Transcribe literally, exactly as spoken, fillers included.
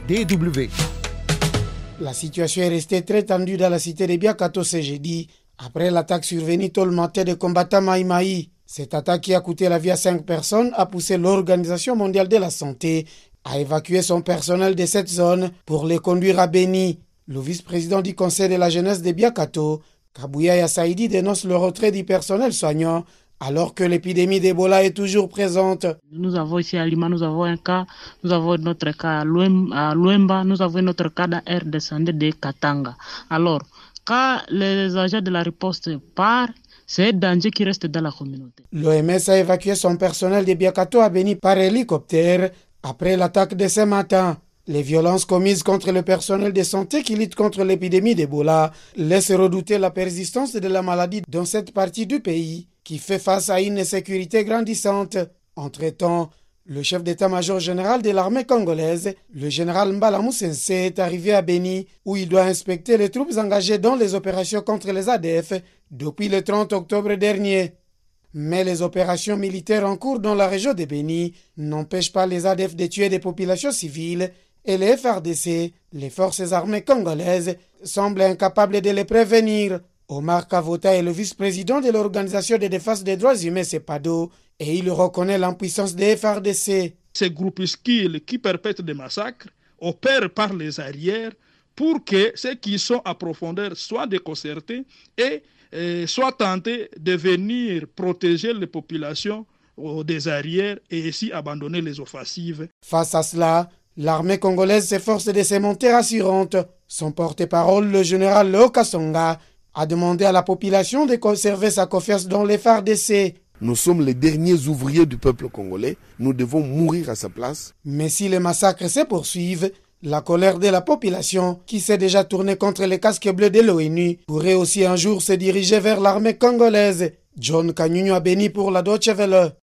D W. La situation est restée très tendue dans la cité de Biakato ce jeudi, après l'attaque survenue tôt le matin des combattants Maï-Maï. Cette attaque qui a coûté la vie à cinq personnes a poussé l'Organisation mondiale de la santé à évacuer son personnel de cette zone pour les conduire à Beni. Le vice-président du conseil de la jeunesse de Biakato, Kabouya Yassaïdi, dénonce le retrait du personnel soignant alors que l'épidémie d'Ebola est toujours présente. Nous avons ici à Lima, nous avons un cas, nous avons notre cas à Luemba, nous avons notre cas d'air descendant de Katanga. Alors, quand les agents de la riposte partent, c'est un danger qui reste dans la communauté. L'O M S a évacué son personnel de Biakato à Beni par hélicoptère après l'attaque de ce matin. Les violences commises contre le personnel de santé qui lutte contre l'épidémie d'Ebola laissent redouter la persistance de la maladie dans cette partie du pays qui fait face à une insécurité grandissante. Entre-temps, le chef d'état-major général de l'armée congolaise, le général Mbala Moussensé, est arrivé à Beni où il doit inspecter les troupes engagées dans les opérations contre les A D F depuis le trente octobre dernier. Mais les opérations militaires en cours dans la région de Beni n'empêchent pas les A D F de tuer des populations civiles et les F R D C, les forces armées congolaises, semblent incapables de les prévenir. Omar Kavota est le vice-président de l'Organisation de défense des droits humains CEPADO et il reconnaît l'impuissance des F R D C. Ces groupuscules qui perpètrent des massacres opèrent par les arrières pour que ceux qui sont à profondeur soient déconcertés et euh, soient tentés de venir protéger les populations euh, des arrières et ainsi abandonner les offensives. Face à cela, l'armée congolaise s'efforce de se montrer rassurante. Son porte-parole, le général Leo Kasonga, a demandé à la population de conserver sa confiance dans les F R D C. Nous sommes les derniers ouvriers du peuple congolais. Nous devons mourir à sa place. Mais si les massacres se poursuivent, la colère de la population, qui s'est déjà tournée contre les casques bleus de l'ONU, pourrait aussi un jour se diriger vers l'armée congolaise. John Kanyunyu a béni pour la Deutsche Welle.